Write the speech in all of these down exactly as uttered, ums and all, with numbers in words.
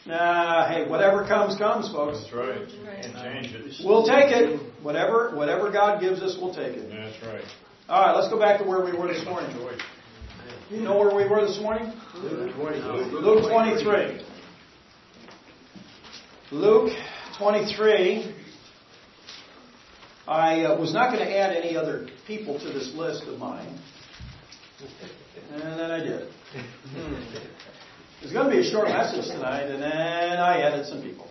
Nah, hey, whatever comes, comes, folks. That's right. Can't change it. We'll take it. Whatever, whatever God gives us, we'll take it. That's right. All right, let's go back to where we were this morning. You know where we were this morning? Luke twenty-three. Luke twenty-three. Luke twenty-three. I uh, was not going to add any other people to this list of mine. And then I did. It's going to be a short message tonight, and then I added some people.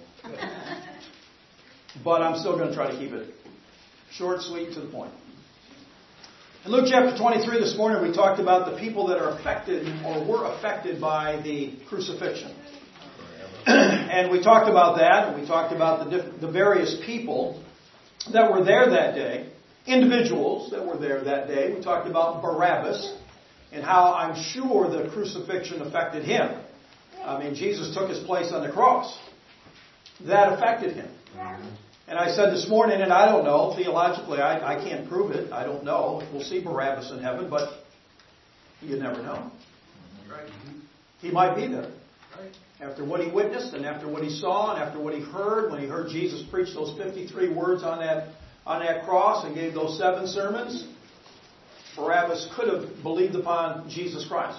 But I'm still going to try to keep it short, sweet, to the point. In Luke chapter twenty-three this morning, we talked about the people that are affected or were affected by the crucifixion. And we talked about that, and we talked about the, diff- the various people that were there that day, individuals that were there that day. We talked about Barabbas and how I'm sure the crucifixion affected him. I mean, Jesus took his place on the cross. That affected him. And I said this morning, and I don't know, theologically, I, I can't prove it. I don't know if we'll see Barabbas in heaven, but you never know. He might be there. After what he witnessed and after what he saw and after what he heard, when he heard Jesus preach those fifty-three words on that, on that cross and gave those seven sermons, Barabbas could have believed upon Jesus Christ.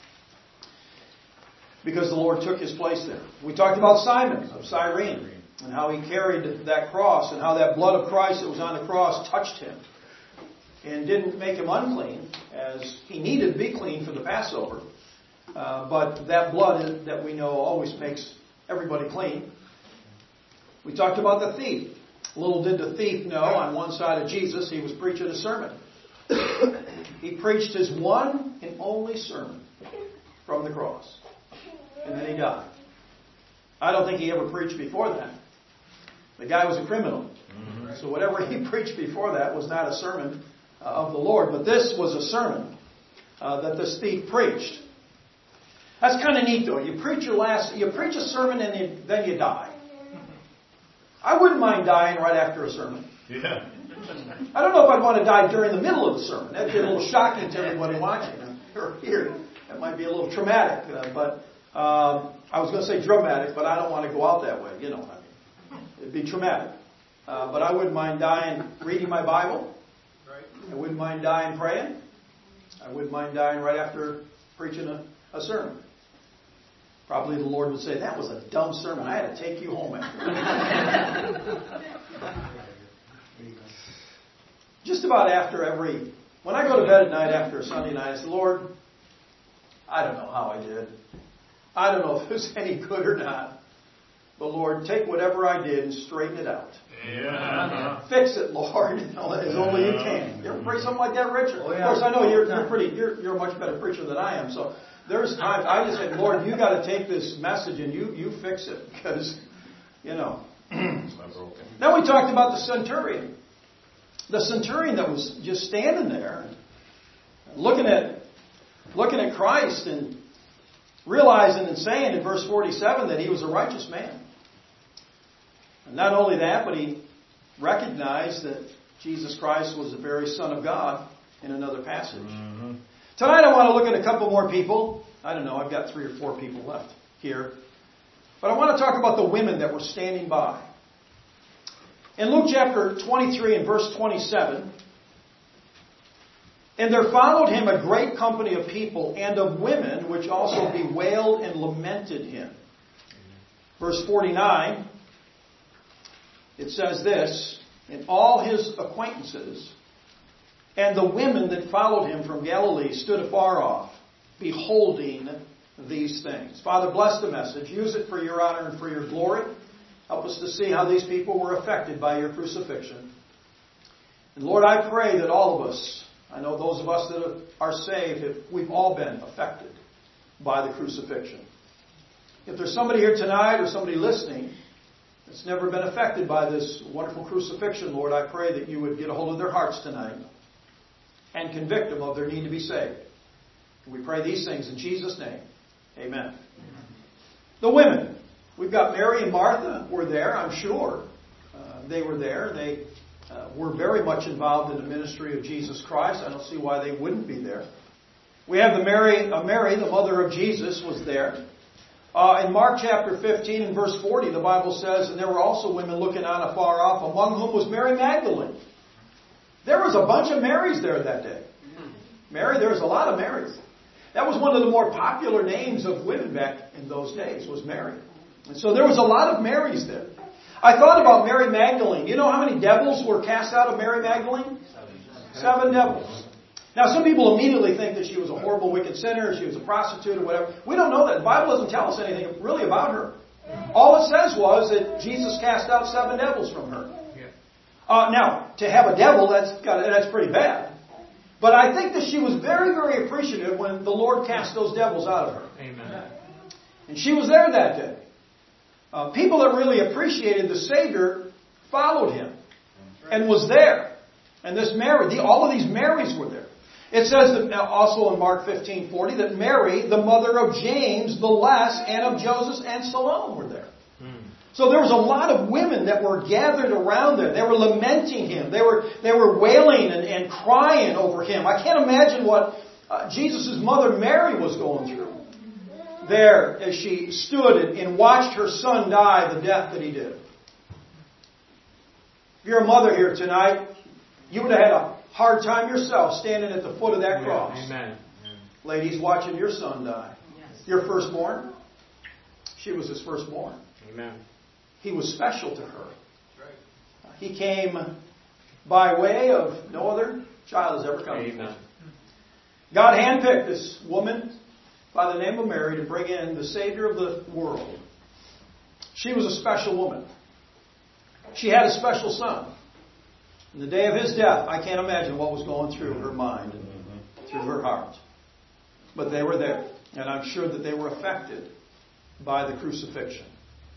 Because the Lord took his place there. We talked about Simon of Cyrene and how he carried that cross and how that blood of Christ that was on the cross touched him and didn't make him unclean, as he needed to be clean for the Passover. Uh, but that blood that we know always makes everybody clean. We talked about the thief. Little did the thief know, on one side of Jesus, he was preaching a sermon. He preached his one and only sermon from the cross. And then he died. I don't think he ever preached before that. The guy was a criminal. Mm-hmm. So whatever he preached before that was not a sermon uh, of the Lord. But this was a sermon uh, that this thief preached. That's kind of neat, though. You preach your last, you preach a sermon and you, then you die. I wouldn't mind dying right after a sermon. Yeah. I don't know if I'd want to die during the middle of the sermon. That'd be a little shocking to everybody watching or here. That might be a little traumatic. Uh, but um, I was going to say dramatic, but I don't want to go out that way. You know what I mean? It'd be traumatic. Uh, but I wouldn't mind dying reading my Bible. I wouldn't mind dying praying. I wouldn't mind dying right after preaching a, a sermon. Probably the Lord would say, that was a dumb sermon. I had to take you home after. Just about after every... When I go to bed at night after a Sunday night, I say, Lord, I don't know how I did. I don't know if it was any good or not. But Lord, take whatever I did and straighten it out. Yeah. Fix it, Lord, as only you can. You ever pray something like that, Richard? Oh, yeah. Of course, I know you're, you're pretty. You're, you're a much better preacher than I am. So there's times I just say, Lord, you got to take this message and you you fix it, because you know. It's not broken. Then we talked about the centurion, the centurion that was just standing there, looking at looking at Christ and realizing and saying in verse forty-seven that he was a righteous man. And not only that, but he recognized that Jesus Christ was the very Son of God in another passage. Mm-hmm. Tonight I want to look at a couple more people. I don't know, I've got three or four people left here. But I want to talk about the women that were standing by. In Luke chapter twenty-three and verse twenty-seven, and there followed him a great company of people and of women, which also bewailed and lamented him. Verse forty-nine, it says this, and all his acquaintances and the women that followed him from Galilee stood afar off, beholding these things. Father, bless the message. Use it for your honor and for your glory. Help us to see how these people were affected by your crucifixion. And Lord, I pray that all of us, I know those of us that are saved, we've all been affected by the crucifixion. If there's somebody here tonight or somebody listening that's never been affected by this wonderful crucifixion, Lord, I pray that you would get a hold of their hearts tonight and convict them of their need to be saved. And we pray these things in Jesus' name. Amen. Amen. The women. We've got Mary and Martha were there, I'm sure. Uh, they were there. They uh, were very much involved in the ministry of Jesus Christ. I don't see why they wouldn't be there. We have the Mary, uh, Mary, the mother of Jesus, was there. Uh, in Mark chapter fifteen and verse forty, the Bible says, and there were also women looking on afar off, among whom was Mary Magdalene. There was a bunch of Marys there that day. Mary, there was a lot of Marys. That was one of the more popular names of women back in those days, was Mary. And so there was a lot of Marys there. I thought about Mary Magdalene. You know how many devils were cast out of Mary Magdalene? Seven devils. Now, some people immediately think that she was a horrible, wicked sinner, she was a prostitute or whatever. We don't know that. The Bible doesn't tell us anything really about her. All it says was that Jesus cast out seven devils from her. Uh, now, to have a devil, that's got, that's pretty bad. But I think that she was very, very appreciative when the Lord cast those devils out of her. Amen. And she was there that day. Uh, people that really appreciated the Savior followed Him and was there. And this Mary, the, all of these Marys were there. It says that also in Mark fifteen forty that Mary, the mother of James the Less, and of Joseph and Salome were there. So there was a lot of women that were gathered around there. They were lamenting Him. They were they were wailing and, and crying over Him. I can't imagine what uh, Jesus' mother Mary was going through there as she stood and, and watched her son die the death that he did. If you're a mother here tonight, you would have had a hard time yourself standing at the foot of that cross. Amen. Ladies, watching your son die. Your firstborn, she was his firstborn. Amen. He was special to her. He came by way of no other child has ever come. Amen. God handpicked this woman by the name of Mary to bring in the Savior of the world. She was a special woman. She had a special son. In the day of his death, I can't imagine what was going through her mind and through her heart. But they were there. And I'm sure that they were affected by the crucifixion.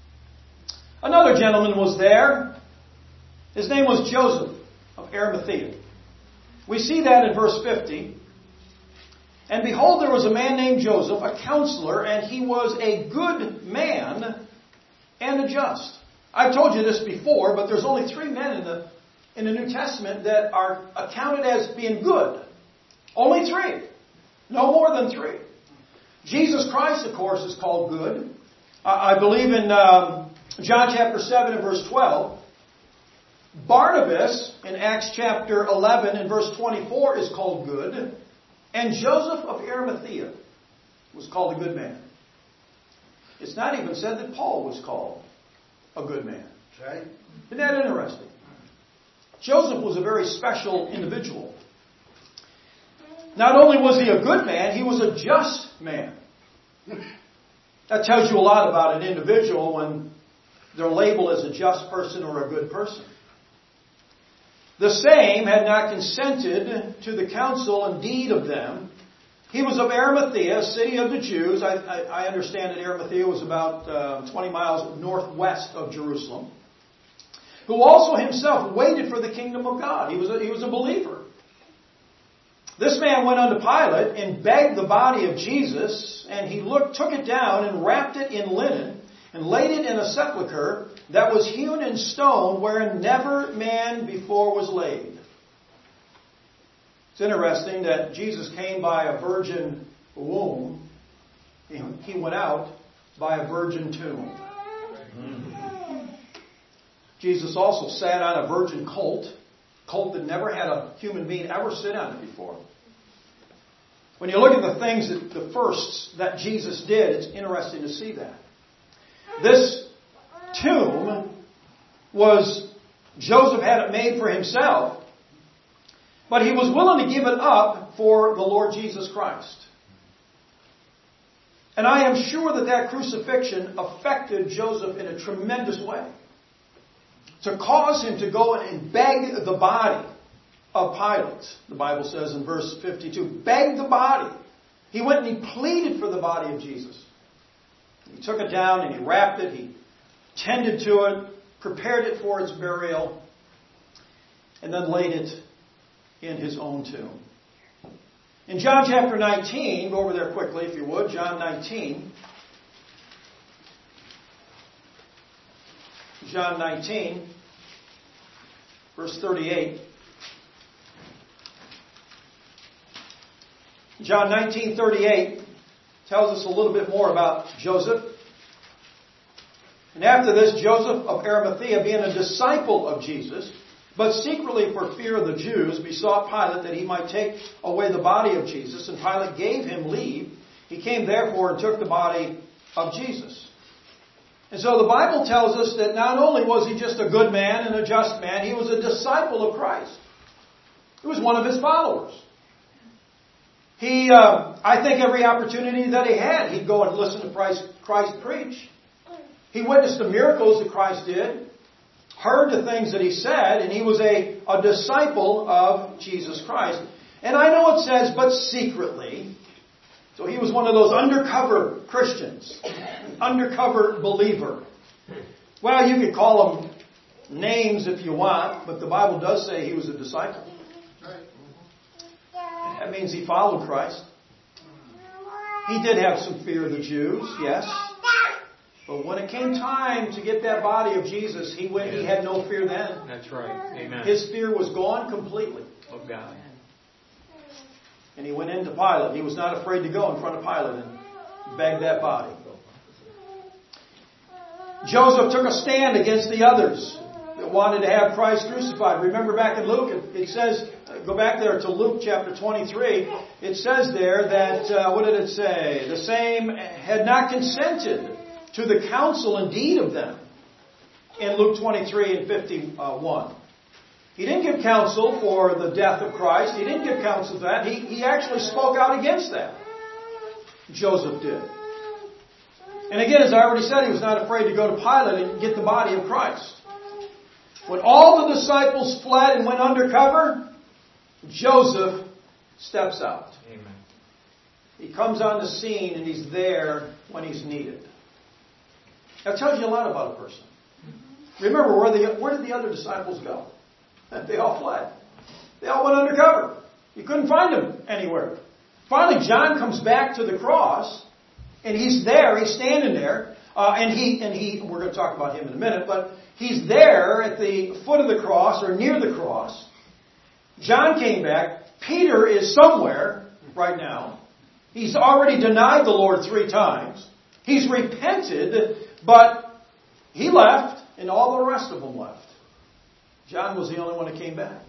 Another gentleman was there. His name was Joseph of Arimathea. We see that in verse fifty. And behold, there was a man named Joseph, a counselor, and he was a good man and a just. I've told you this before, but there's only three men in the in the New Testament that are accounted as being good. Only three. No more than three. Jesus Christ, of course, is called good. I believe in um, John chapter seven and verse twelve. Barnabas in Acts chapter eleven and verse twenty-four is called good. And Joseph of Arimathea was called a good man. It's not even said that Paul was called a good man. Right. Isn't that interesting? Joseph was a very special individual. Not only was he a good man, he was a just man. That tells you a lot about an individual when they're labeled as a just person or a good person. The same had not consented to the counsel and deed of them. He was of Arimathea, a city of the Jews. I, I, I understand that Arimathea was about uh, twenty miles northwest of Jerusalem. Who also himself waited for the kingdom of God. He was a, he was a believer. This man went unto Pilate and begged the body of Jesus, and he looked, took it down and wrapped it in linen and laid it in a sepulchre that was hewn in stone, wherein never man before was laid. It's interesting that Jesus came by a virgin womb. He went out by a virgin tomb. Jesus also sat on a virgin colt, colt that never had a human being ever sit on it before. When you look at the things, that, the firsts that Jesus did, it's interesting to see that. This tomb was, Joseph had it made for himself, but he was willing to give it up for the Lord Jesus Christ. And I am sure that that crucifixion affected Joseph in a tremendous way. To cause him to go and beg the body of Pilate, the Bible says in verse fifty-two, begged the body. He went and he pleaded for the body of Jesus. He took it down and he wrapped it, he tended to it, prepared it for its burial, and then laid it in his own tomb. In John chapter nineteen, go over there quickly if you would, John nineteen. John nineteen, verse thirty-eight. John nineteen thirty-eight tells us a little bit more about Joseph. And after this, Joseph of Arimathea, being a disciple of Jesus, but secretly for fear of the Jews, besought Pilate that he might take away the body of Jesus. And Pilate gave him leave. He came therefore and took the body of Jesus. And so the Bible tells us that not only was he just a good man and a just man, he was a disciple of Christ. He was one of his followers. He, uh, I think every opportunity that he had, he'd go and listen to Christ, Christ preach. He witnessed the miracles that Christ did, heard the things that he said, and he was a, a disciple of Jesus Christ. And I know it says, but secretly. So he was one of those undercover Christians, an undercover believer. Well, you could call them names if you want, but the Bible does say he was a disciple. That means he followed Christ. He did have some fear of the Jews, yes. But when it came time to get that body of Jesus, he went. He had no fear then. That's right. Amen. His fear was gone completely. Of God. And he went into Pilate. He was not afraid to go in front of Pilate and beg that body. Joseph took a stand against the others that wanted to have Christ crucified. Remember back in Luke, it, it says, go back there to Luke chapter twenty-three. It says there that, uh, what did it say? The same had not consented to the counsel and deed of them. In Luke twenty-three and fifty-one. He didn't give counsel for the death of Christ. He didn't give counsel for that. He, he actually spoke out against that. Joseph did. And again, as I already said, he was not afraid to go to Pilate and get the body of Christ. When all the disciples fled and went undercover, Joseph steps out. Amen. He comes on the scene and he's there when he's needed. That tells you a lot about a person. Remember, where, the, where did the other disciples go? They all fled. They all went undercover. You couldn't find them anywhere. Finally, John comes back to the cross, and he's there. He's standing there, uh, and he and he. We're going to talk about him in a minute, but he's there at the foot of the cross or near the cross. John came back. Peter is somewhere right now. He's already denied the Lord three times. He's repented, but he left, and all the rest of them left. John was the only one that came back.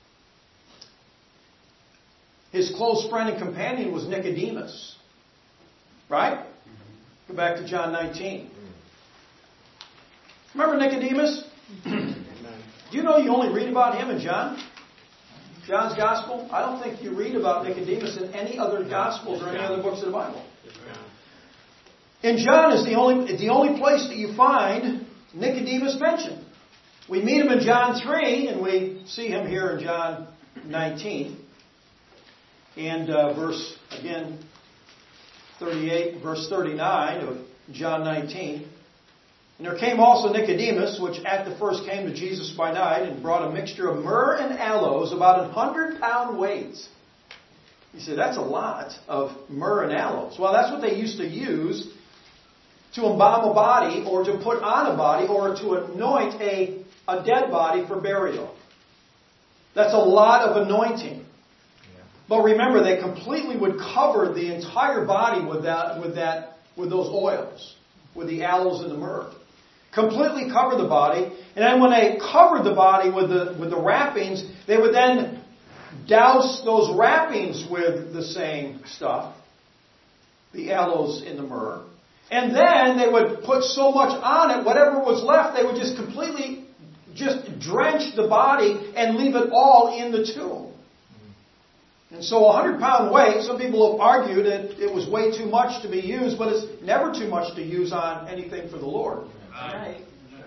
His close friend and companion was Nicodemus. Right? Go back to John nineteen. Remember Nicodemus? Do you know you only read about him in John? John's Gospel? I don't think you read about Nicodemus in any other Gospels or any other books of the Bible. And John is the only, the only place that you find Nicodemus mentioned. We meet him in John three, and we see him here in John nineteen. And uh, verse, again, thirty-eight, verse thirty-nine of John nineteen. And there came also Nicodemus, which at the first came to Jesus by night, and brought a mixture of myrrh and aloes, about a hundred pound weight. You say, that's a lot of myrrh and aloes. Well, that's what they used to use to embalm a body, or to put on a body, or to anoint a A dead body for burial. That's a lot of anointing. Yeah. But remember, they completely would cover the entire body with that, with that, with those oils, with the aloes and the myrrh. Completely cover the body, and then when they covered the body with the with the wrappings, they would then douse those wrappings with the same stuff, the aloes and the myrrh, and then they would put so much on it, whatever was left, they would just completely just drench the body and leave it all in the tomb. And so a hundred pound weight, some people have argued that it was way too much to be used, but it's never too much to use on anything for the Lord. Right.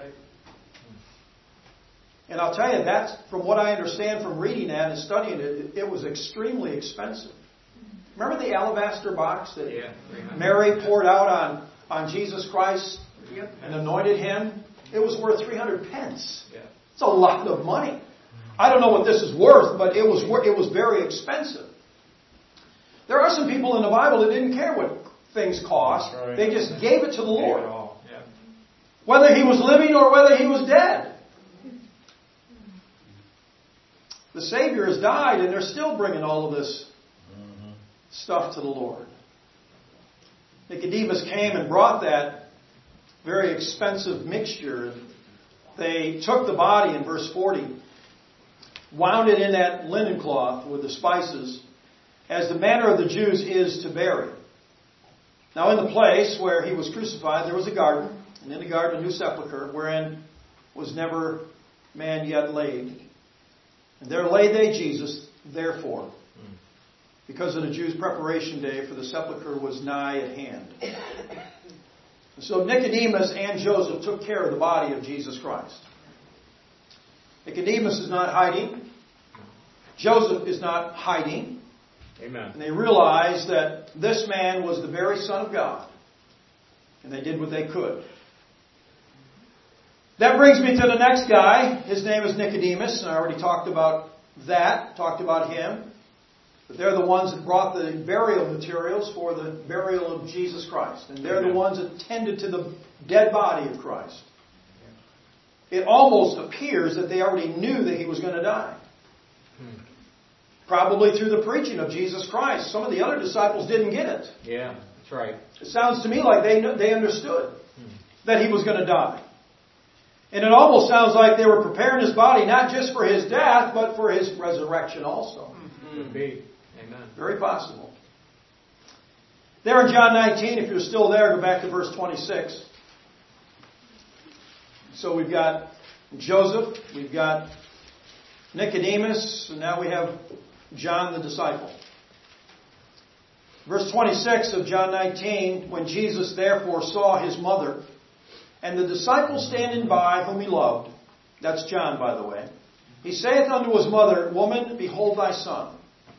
And I'll tell you, that's, from what I understand from reading that and studying it, it was extremely expensive. Remember the alabaster box that yeah. Mary poured out on, on Jesus Christ yep. and anointed him? It was worth three hundred pence. Yeah. It's a lot of money. I don't know what this is worth, but it was it was very expensive. There are some people in the Bible that didn't care what things cost. Right. They just gave it to the Lord. Yeah. Whether he was living or whether he was dead. The Savior has died, and they're still bringing all of this mm-hmm. stuff to the Lord. Nicodemus came and brought that very expensive mixture. They took the body in verse forty, wound it in that linen cloth with the spices, as the manner of the Jews is to bury. Now in the place where he was crucified there was a garden, and in the garden a new sepulchre, wherein was never man yet laid. And there laid they Jesus, therefore, because of the Jews' preparation day, for the sepulchre was nigh at hand. And so Nicodemus and Joseph took care of the body of Jesus Christ. Nicodemus is not hiding. Joseph is not hiding. Amen. And they realized that this man was the very Son of God. And they did what they could. That brings me to the next guy. His name is Nicodemus. And I already talked about that, talked about him. But they're the ones that brought the burial materials for the burial of Jesus Christ. And they're Amen. the ones that tended to the dead body of Christ. It almost appears that they already knew that he was going to die. Hmm. Probably through the preaching of Jesus Christ. Some of the other disciples didn't get it. Yeah, that's right. It sounds to me like they they understood that he was going to die. And it almost sounds like they were preparing his body not just for his death, but for his resurrection also. Could be. Amen. Very possible. There in John nineteen, if you're still there, go back to verse twenty-six. So we've got Joseph, we've got Nicodemus, and now we have John the disciple. Verse twenty-six of John nineteen, when Jesus therefore saw his mother, and the disciple standing by whom he loved, that's John, by the way, he saith unto his mother, Woman, behold thy son.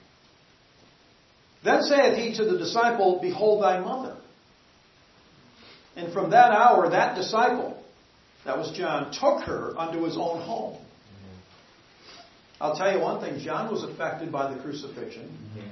Then saith he to the disciple, Behold thy mother. And from that hour, that disciple, that was John, took her unto his own home. I'll tell you one thing, John was affected by the crucifixion.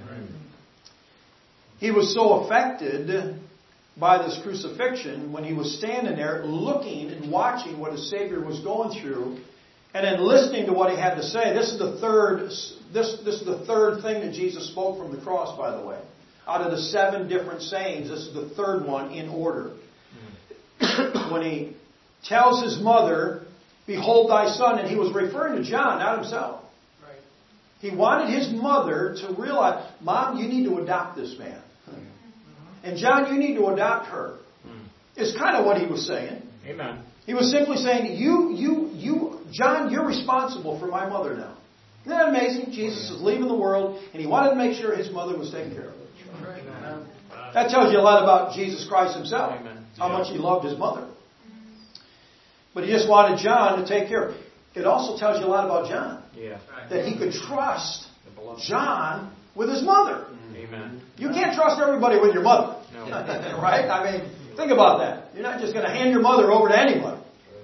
He was so affected by this crucifixion when he was standing there looking and watching what his Savior was going through, and then listening to what he had to say. This is the third this, this is the third thing that Jesus spoke from the cross, by the way. Out of the seven different sayings, this is the third one in order. Mm. When he tells his mother, Behold thy son, and he was referring to John, not himself. Right. He wanted his mother to realize, Mom, you need to adopt this man. And John, you need to adopt her. Mm. It's kind of what he was saying. Amen. He was simply saying, you, you, you, John, you're responsible for my mother now. Isn't that amazing? Jesus is leaving the world, and he wanted to make sure his mother was taken care of. Amen. That tells you a lot about Jesus Christ himself. Amen. How much he loved his mother. But he just wanted John to take care of her. It also tells you a lot about John. Yeah. That he could trust John with his mother. Amen. You can't trust everybody with your mother. No. Right? I mean, think about that. You're not just going to hand your mother over to anybody.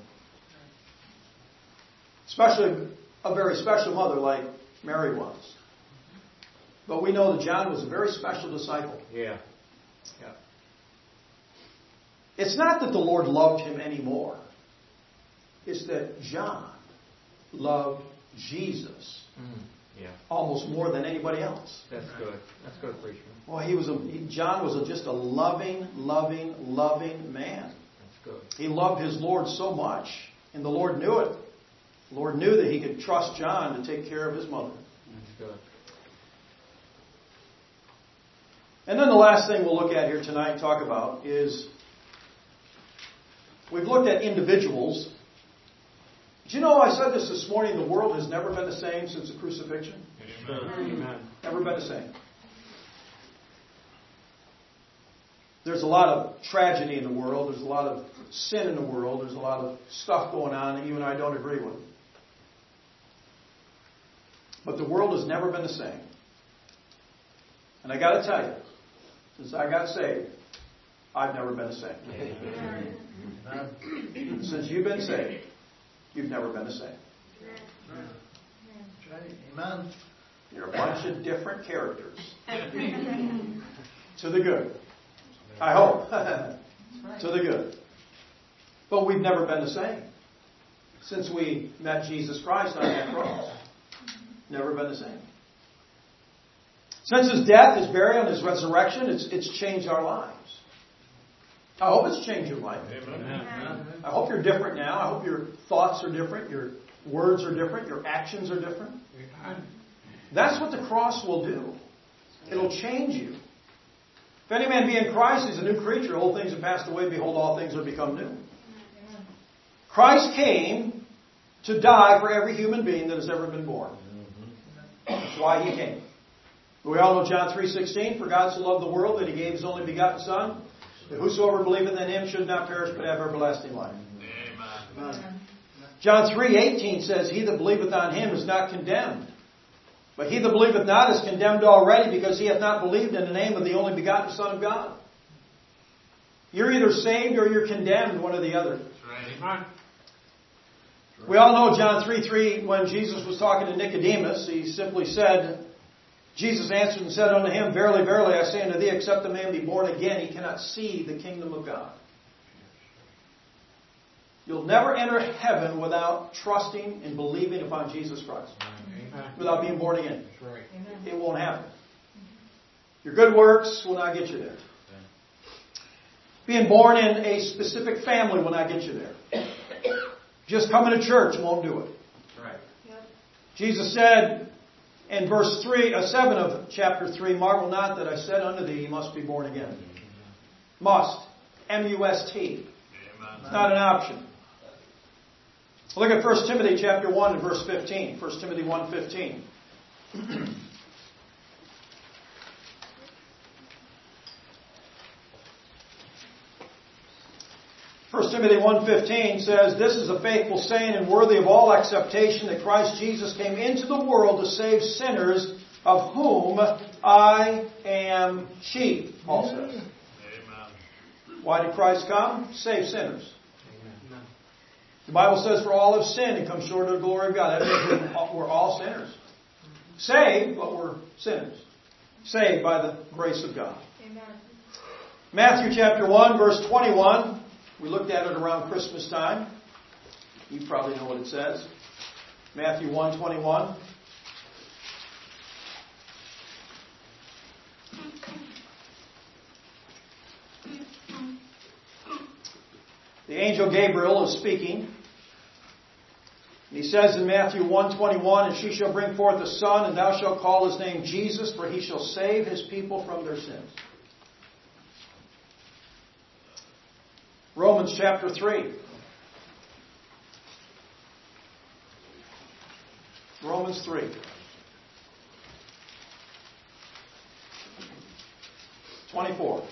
Especially a very special mother like Mary was. But we know that John was a very special disciple. Yeah. Yeah. It's not that the Lord loved him anymore. It's that John loved Jesus. Mm. Yeah. Almost more than anybody else. That's good. That's good, preacher. Well, he was a, he, John was a, just a loving, loving, loving man. That's good. He loved his Lord so much, and the Lord knew it. The Lord knew that he could trust John to take care of his mother. That's good. And then the last thing we'll look at here tonight and talk about is we've looked at individuals. Do you know, I said this this morning, the world has never been the same since the crucifixion. Amen. Never been the same. There's a lot of tragedy in the world. There's a lot of sin in the world. There's a lot of stuff going on that you and I don't agree with. But the world has never been the same. And I got to tell you, since I got saved, I've never been the same. Amen. Since you've been saved, you've never been the same. Amen. You're a bunch of different characters. To the good. I hope. To the good. But we've never been the same. Since we met Jesus Christ on that cross. Never been the same. Since his death, his burial, and his resurrection, it's, it's changed our lives. I hope it's changed your life. Amen. I hope you're different now. I hope your thoughts are different. Your words are different. Your actions are different. That's what the cross will do. It'll change you. If any man be in Christ, he's a new creature. Old things have passed away. Behold, all things are become new. Christ came to die for every human being that has ever been born. That's why He came. We all know John three sixteen. For God so loved the world that He gave His only begotten Son, that whosoever believeth in Him should not perish but have everlasting life. Amen. John three eighteen says, He that believeth on Him is not condemned. But he that believeth not is condemned already, because he hath not believed in the name of the only begotten Son of God. You're either saved or you're condemned, one or the other. Right. We all know John three three, when Jesus was talking to Nicodemus, He simply said, Jesus answered and said unto him, Verily, verily, I say unto thee, except a man be born again, he cannot see the kingdom of God. You'll never enter heaven without trusting and believing upon Jesus Christ. Amen. Without being born again. That's right. It won't happen. Your good works will not get you there. Being born in a specific family will not get you there. Just coming to church won't do it. Right. Yep. Jesus said in verse three, uh, seven of chapter three, Marvel not that I said unto thee, you must be born again. Must. M U S T. It's not an option. Look at First Timothy chapter one and verse fifteen. First Timothy one fifteen. First Timothy one fifteen says, This is a faithful saying and worthy of all acceptation, that Christ Jesus came into the world to save sinners, of whom I am chief, Paul says. Amen. Why did Christ come? Save sinners. Amen. The Bible says, For all have sinned and come short of the glory of God. That means we're all sinners. Saved, but we're sinners. Saved by the grace of God. Amen. Matthew chapter one, verse twenty-one. We looked at it around Christmas time. You probably know what it says. Matthew one twenty-one. The angel Gabriel is speaking. And he says in Matthew one twenty-one, And she shall bring forth a son, and thou shalt call his name Jesus, for he shall save his people from their sins. Romans chapter three. Romans three. twenty-four.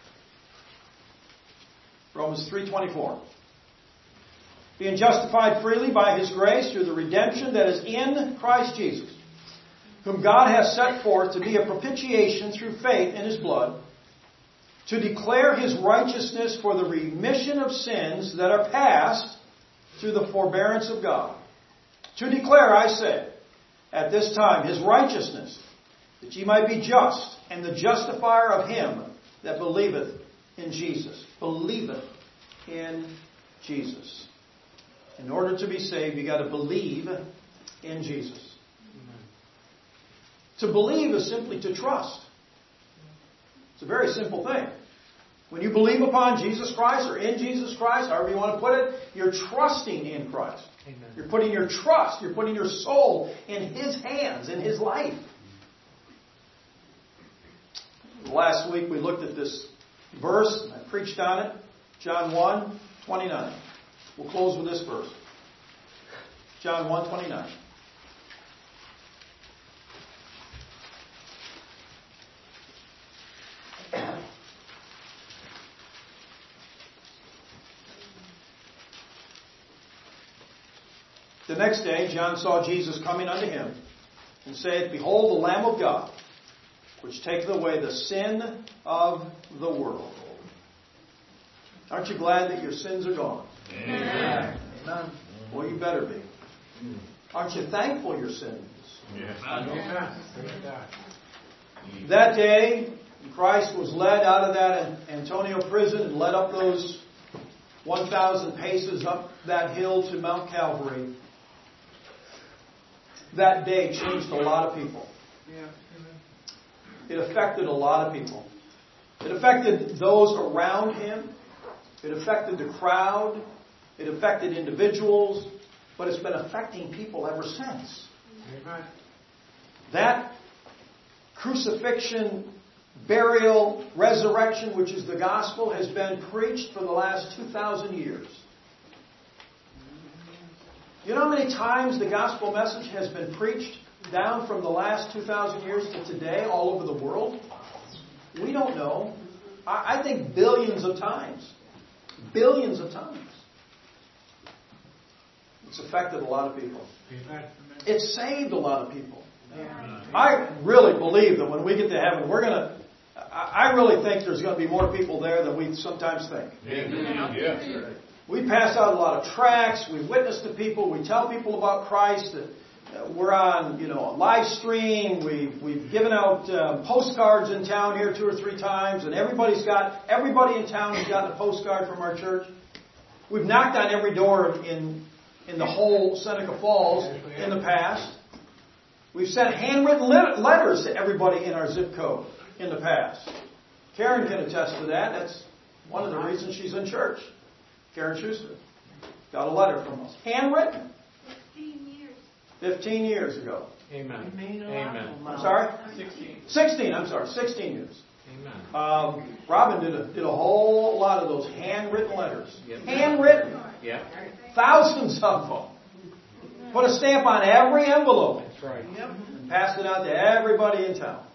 Romans three twenty-four. Being justified freely by His grace through the redemption that is in Christ Jesus, whom God has set forth to be a propitiation through faith in His blood, to declare His righteousness for the remission of sins that are past through the forbearance of God. To declare, I say, at this time, His righteousness, that ye might be just, and the justifier of him that believeth in Jesus. Believeth in Jesus. In order to be saved, you've got to believe in Jesus. Amen. To believe is simply to trust. It's a very simple thing. When you believe upon Jesus Christ or in Jesus Christ, however you want to put it, you're trusting in Christ. Amen. You're putting your trust, you're putting your soul in His hands, in His life. Last week we looked at this verse. I preached on it. John one twenty-nine. We'll close with this verse. John one twenty-nine. The next day John saw Jesus coming unto him, and saith, Behold the Lamb of God, which taketh away the sin of the world. Aren't you glad that your sins are gone? Amen. Amen. Well, you better be. Aren't you thankful your sins? Yes. That day, Christ was led out of that Antonio prison and led up those one thousand paces up that hill to Mount Calvary. That day changed a lot of people. It affected a lot of people. It affected those around him. It affected the crowd. It affected individuals. But it's been affecting people ever since. Amen. That crucifixion, burial, resurrection, which is the gospel, has been preached for the last two thousand years. You know how many times the gospel message has been preached down from the last two thousand years to today all over the world? We don't know. I think billions of times. Billions of times. It's affected a lot of people. It saved a lot of people. I really believe that when we get to heaven, we're going to... I really think there's going to be more people there than we sometimes think. Yeah. We pass out a lot of tracts. We witness to people. We tell people about Christ. We're on, you know, a live stream. We've, we've given out uh, postcards in town here two or three times. And everybody's got, everybody in town has gotten a postcard from our church. We've knocked on every door in, in the whole Seneca Falls in the past. We've sent handwritten letters to everybody in our zip code in the past. Karen can attest to that. That's one of the reasons she's in church. Karen Schuster got a letter from us. Handwritten. Fifteen years. Fifteen years ago. Amen. Amen. I'm sorry? Sixteen. Sixteen, I'm sorry. Sixteen years. Amen. Um, Robin did a, did a whole lot of those handwritten letters. Yep. Handwritten. Yeah. Thousands of them. Put a stamp on every envelope. That's right. And passed it out to everybody in town.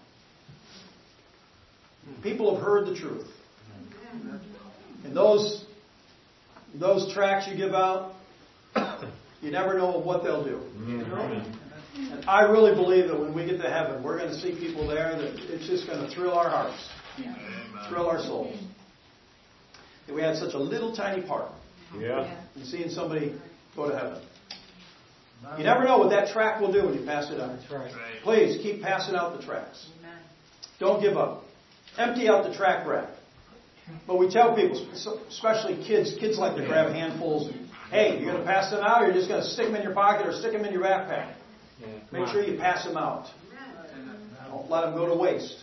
People have heard the truth. And those those tracts you give out, you never know what they'll do. And I really believe that when we get to heaven, we're going to see people there that it's just going to thrill our hearts, thrill our souls. And we had such a little tiny part Yeah. in seeing somebody go to heaven. You never know what that tract will do when you pass it out. That's right. Please keep passing out the tracts. Don't give up. Empty out the tract rack. But we tell people, especially kids, kids like to grab handfuls. Hey, you're going to pass them out, or you're just going to stick them in your pocket or stick them in your backpack. Yeah. Make sure you pass them out. Don't let them go to waste.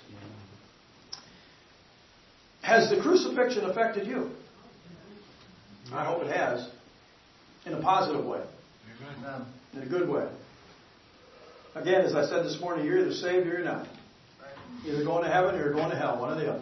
Has the crucifixion affected you? I hope it has. In a positive way. Amen. In a good way. Again, as I said this morning, you're either saved or you're not. Either going to heaven or you're going to hell, one or the other.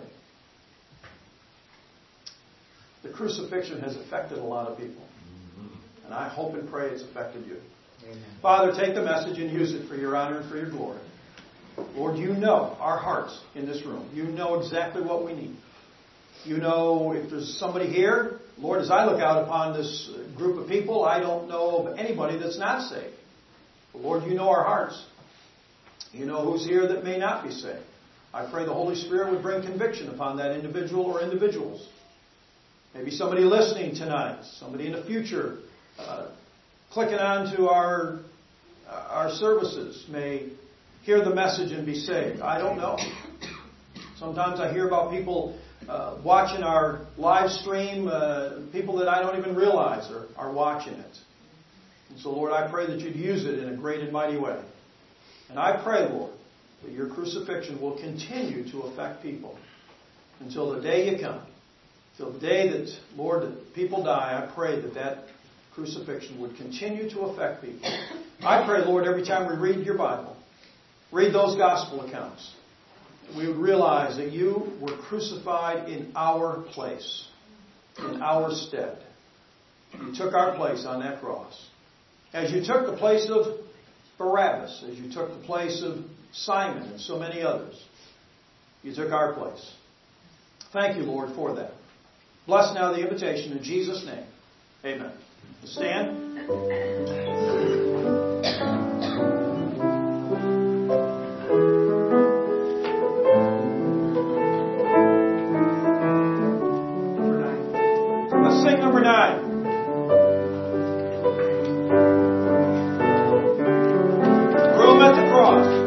The crucifixion has affected a lot of people. And I hope and pray it's affected you. Amen. Father, take the message and use it for your honor and for your glory. Lord, you know our hearts in this room. You know exactly what we need. You know if there's somebody here. Lord, as I look out upon this group of people, I don't know of anybody that's not saved. But Lord, you know our hearts. You know who's here that may not be saved. I pray the Holy Spirit would bring conviction upon that individual or individuals. Maybe somebody listening tonight, somebody in the future, uh, clicking on to our, uh, our services may hear the message and be saved. I don't know. Sometimes I hear about people uh, watching our live stream, uh, people that I don't even realize are, are watching it. And so, Lord, I pray that you'd use it in a great and mighty way. And I pray, Lord, that your crucifixion will continue to affect people until the day you come. Till the day that, Lord, that people die, I pray that that crucifixion would continue to affect people. I pray, Lord, every time we read your Bible, read those gospel accounts, we would realize that you were crucified in our place, in our stead. You took our place on that cross. As you took the place of Barabbas, as you took the place of Simon and so many others, you took our place. Thank you, Lord, for that. Bless now the invitation in Jesus' name. Amen. Stand. Let's sing number nine. Room at the cross.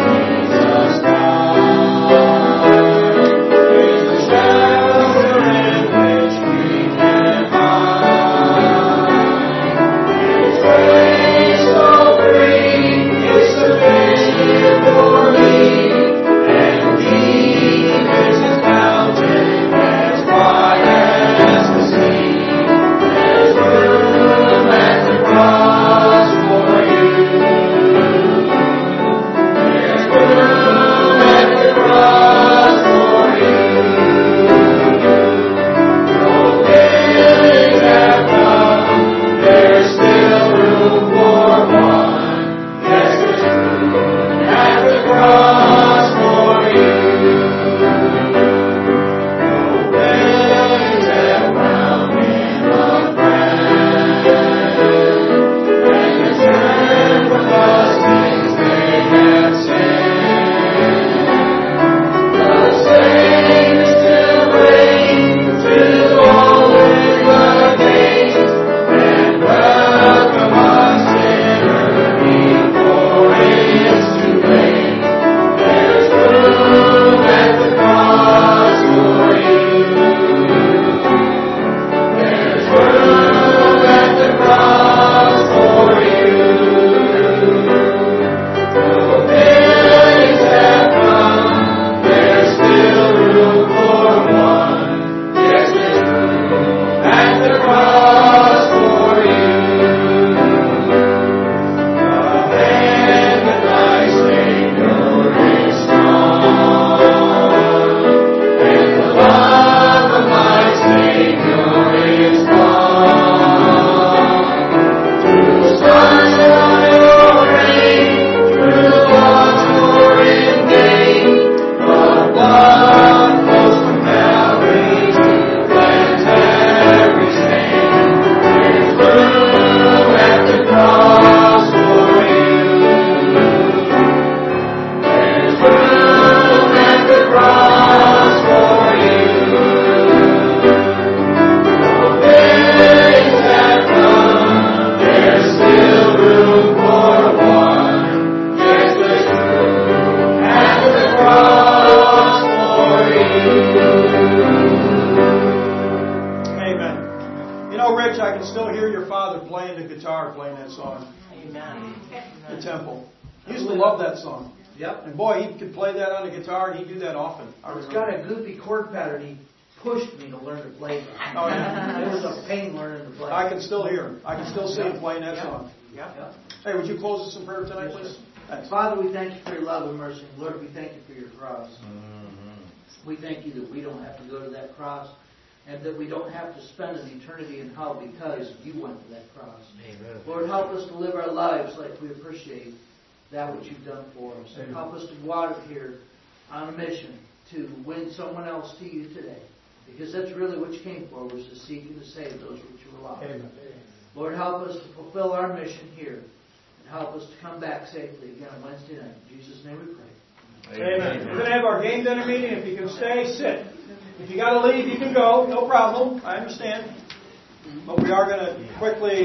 Shadow father playing the guitar, playing that song. Amen. The temple. He used to love that song. Yep. And boy, he could play that on the guitar, and he'd do that often. I It's remember. got a goofy chord pattern. He pushed me to learn to play that. Oh, yeah. It was a pain learning to play. I can still hear him. I can still see him playing that song. Yep. Hey, would you close us in prayer tonight, Yes, please? sir. Thanks. Father, we thank you for your love and mercy. Lord, we thank you for your cross. Mm-hmm. We thank you that we don't have to go to that cross and that we don't have to spend an eternity in hell because you went to that cross. Amen. Lord, help us to live our lives like we appreciate that which you've done for us. And help us to go out of here on a mission to win someone else to you today. Because that's really what you came for, was to seek and to save those which you were lost. Amen. Lord, help us to fulfill our mission here. And help us to come back safely again on Wednesday night. In Jesus' name we pray. Amen. We're going to have our game dinner meeting. If you can stay, sit. If you got to leave, you can go. No problem. I understand. But we are going to quickly